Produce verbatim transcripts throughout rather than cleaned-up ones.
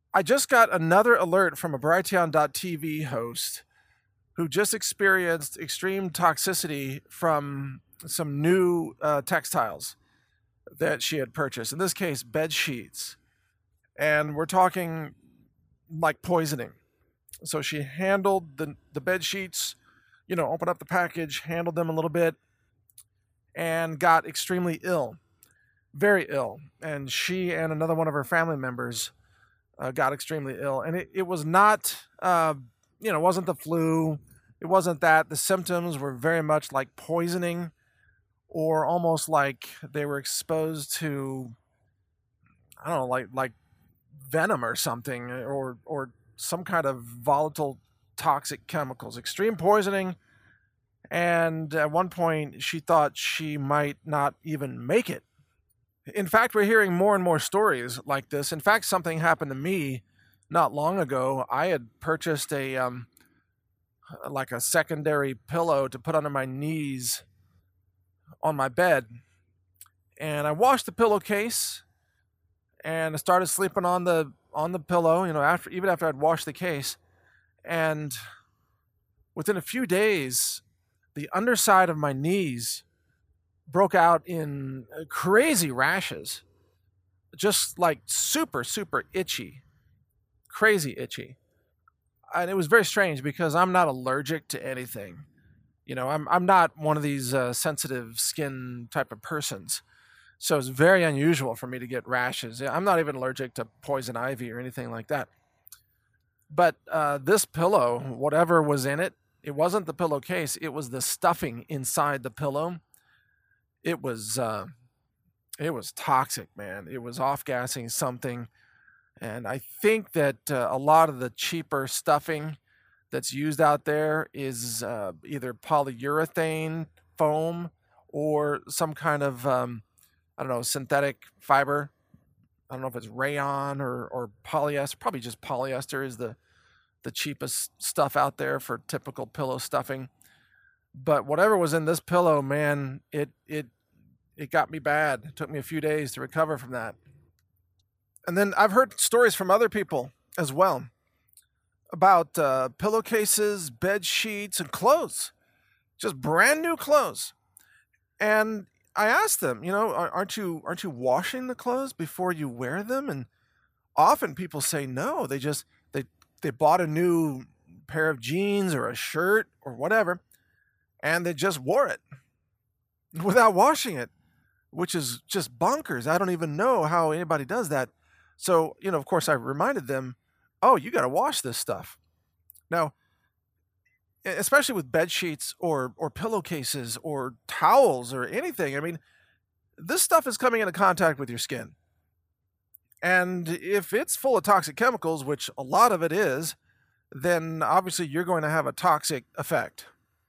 I just got another alert from a Brighteon dot T V host who just experienced extreme toxicity from some new uh, textiles that she had purchased. In this case, bed sheets. And we're talking like poisoning. So she handled the, the bed sheets, you know, opened up the package, handled them a little bit, and got extremely ill, very ill. And she and another one of her family members uh, got extremely ill. And it, it was not, uh, you know, it wasn't the flu. It wasn't that. The symptoms were very much like poisoning, or almost like they were exposed to, I don't know, like like venom or something, or or some kind of volatile toxic chemicals, extreme poisoning. And at one point, she thought she might not even make it. In fact, we're hearing more and more stories like this. In fact, something happened to me not long ago. I had purchased a um, like a secondary pillow to put under my knees on my bed, and I washed the pillowcase, and I started sleeping on the on the pillow. You know, after even after I'd washed the case, and within a few days, the underside of my knees broke out in crazy rashes, just like super, super itchy, crazy itchy. And it was very strange because I'm not allergic to anything. You know, I'm I'm not one of these uh, sensitive skin type of persons. So it's very unusual for me to get rashes. I'm not even allergic to poison ivy or anything like that. But uh, this pillow, whatever was in it, it wasn't the pillowcase. It was the stuffing inside the pillow. It was uh, it was toxic, man. It was off gassing something, and I think that uh, a lot of the cheaper stuffing that's used out there is uh, either polyurethane foam or some kind of um, I don't know, synthetic fiber. I don't know if it's rayon or or polyester. Probably just polyester is the the cheapest stuff out there for typical pillow stuffing. But whatever was in this pillow, man, it it it got me bad. It took me a few days to recover from that. And then I've heard stories from other people as well about uh, pillowcases, bed sheets, and clothes, just brand new clothes. And I asked them, you know, aren't you aren't you washing the clothes before you wear them? And often people say no. They just they they bought a new pair of jeans or a shirt or whatever, and they just wore it without washing it, which is just bonkers. I don't even know how anybody does that. So, you know, of course, I reminded them, oh, you got to wash this stuff. Now, e- especially with bed sheets or or pillowcases or towels or anything. I mean, this stuff is coming into contact with your skin. And if it's full of toxic chemicals, which a lot of it is, then obviously you're going to have a toxic effect.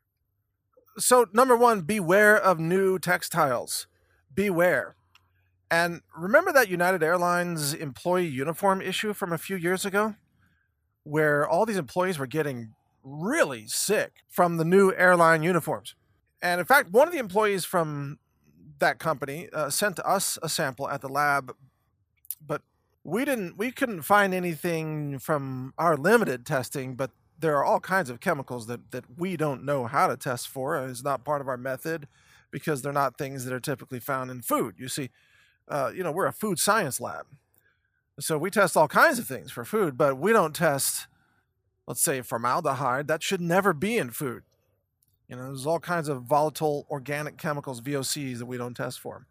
So, number one, beware of new textiles. Beware. And remember that United Airlines employee uniform issue from a few years ago, where all these employees were getting really sick from the new airline uniforms. And in fact, one of the employees from that company uh, sent us a sample at the lab, but we didn't we couldn't find anything from our limited testing. But there are all kinds of chemicals that that we don't know how to test for. It's not part of our method because they're not things that are typically found in food. You see, uh, you know, we're a food science lab, so we test all kinds of things for food, but we don't test, let's say, formaldehyde. That should never be in food. You know, there's all kinds of volatile organic chemicals, V O Cs, that we don't test for.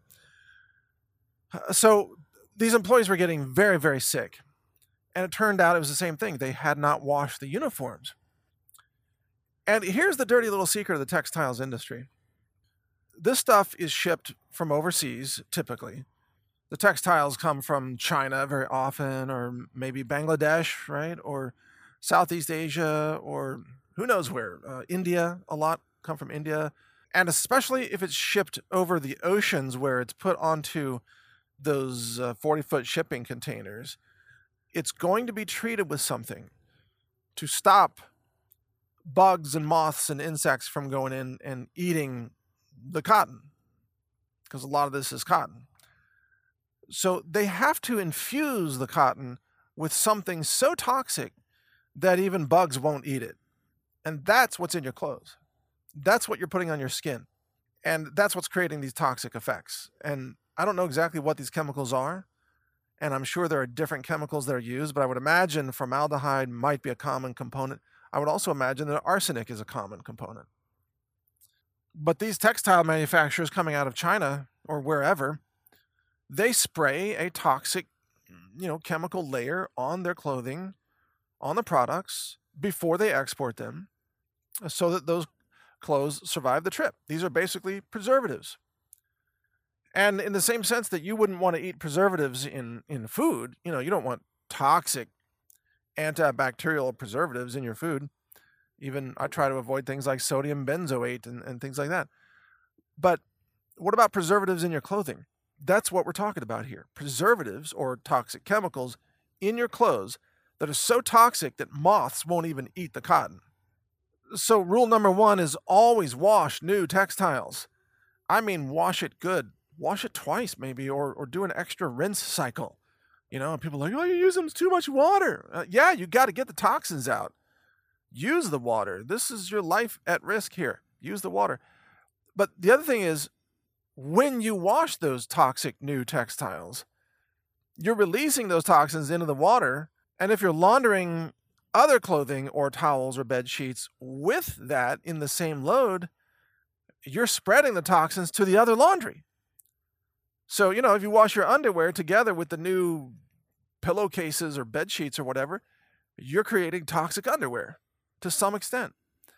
Uh, So these employees were getting very, very sick. And it turned out it was the same thing. They had not washed the uniforms. And here's the dirty little secret of the textiles industry. This stuff is shipped from overseas, typically. The textiles come from China very often, or maybe Bangladesh, right? Or Southeast Asia, or who knows where. Uh, India, a lot come from India. And especially if it's shipped over the oceans where it's put onto those uh, forty foot shipping containers, it's going to be treated with something to stop bugs and moths and insects from going in and eating the cotton, because a lot of this is cotton. So they have to infuse the cotton with something so toxic that even bugs won't eat it. And that's what's in your clothes. That's what you're putting on your skin. And that's what's creating these toxic effects. And I don't know exactly what these chemicals are. And I'm sure there are different chemicals that are used, but I would imagine formaldehyde might be a common component. I would also imagine that arsenic is a common component. But these textile manufacturers coming out of China or wherever, they spray a toxic, you know, chemical layer on their clothing, on the products before they export them, so that those clothes survive the trip. These are basically preservatives. And in the same sense that you wouldn't want to eat preservatives in, in food, you know, you don't want toxic antibacterial preservatives in your food. Even I try to avoid things like sodium benzoate and, and things like that. But what about preservatives in your clothing? That's what we're talking about here. Preservatives or toxic chemicals in your clothes that are so toxic that moths won't even eat the cotton. So rule number one is always wash new textiles. I mean, wash it good. Wash it twice maybe, or, or do an extra rinse cycle. You know, and people are like, oh, you're using too much water. Uh, yeah, you got to get the toxins out. Use the water. This is your life at risk here. Use the water. But the other thing is, when you wash those toxic new textiles, you're releasing those toxins into the water. And if you're laundering other clothing or towels or bed sheets with that in the same load, you're spreading the toxins to the other laundry. So, you know, if you wash your underwear together with the new pillowcases or bed sheets or whatever, you're creating toxic underwear to some extent.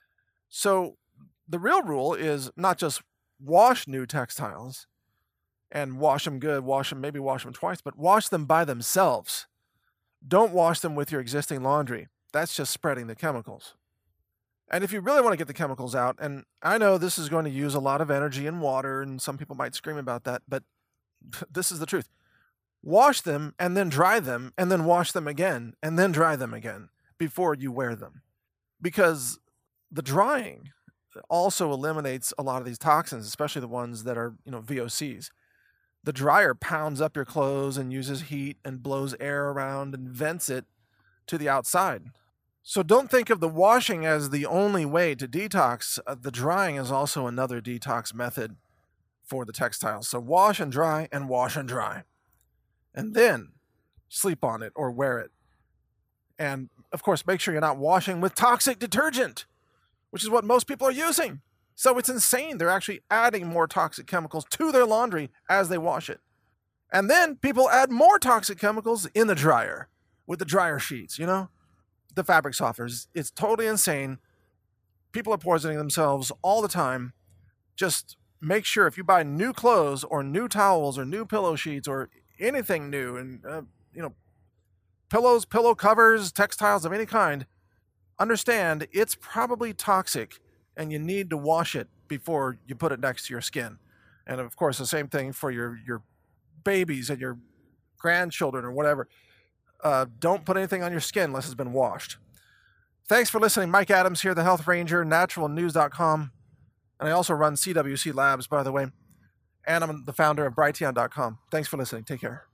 So the real rule is not just wash new textiles and wash them good, wash them, maybe wash them twice, but wash them by themselves. Don't wash them with your existing laundry. That's just spreading the chemicals. And if you really want to get the chemicals out, and I know this is going to use a lot of energy and water, and some people might scream about that, but this is the truth. Wash them and then dry them and then wash them again and then dry them again before you wear them. Because the drying also eliminates a lot of these toxins, especially the ones that are, you know, V O Cs. The dryer pounds up your clothes and uses heat and blows air around and vents it to the outside. So don't think of the washing as the only way to detox. Uh, the drying is also another detox method for the textiles. So wash and dry and wash and dry. And then sleep on it or wear it. And of course, make sure you're not washing with toxic detergent, which is what most people are using. So it's insane. They're actually adding more toxic chemicals to their laundry as they wash it. And then people add more toxic chemicals in the dryer with the dryer sheets, you know, the fabric softeners. It's totally insane. People are poisoning themselves all the time. Just make sure if you buy new clothes or new towels or new pillow sheets or anything new, and, uh, you know, pillows, pillow covers, textiles of any kind, understand it's probably toxic and you need to wash it before you put it next to your skin. And of course, the same thing for your, your babies and your grandchildren or whatever. Uh, don't put anything on your skin unless it's been washed. Thanks for listening. Mike Adams here, the Health Ranger, natural news dot com. And I also run C W C Labs, by the way. And I'm the founder of Brighteon dot com. Thanks for listening. Take care.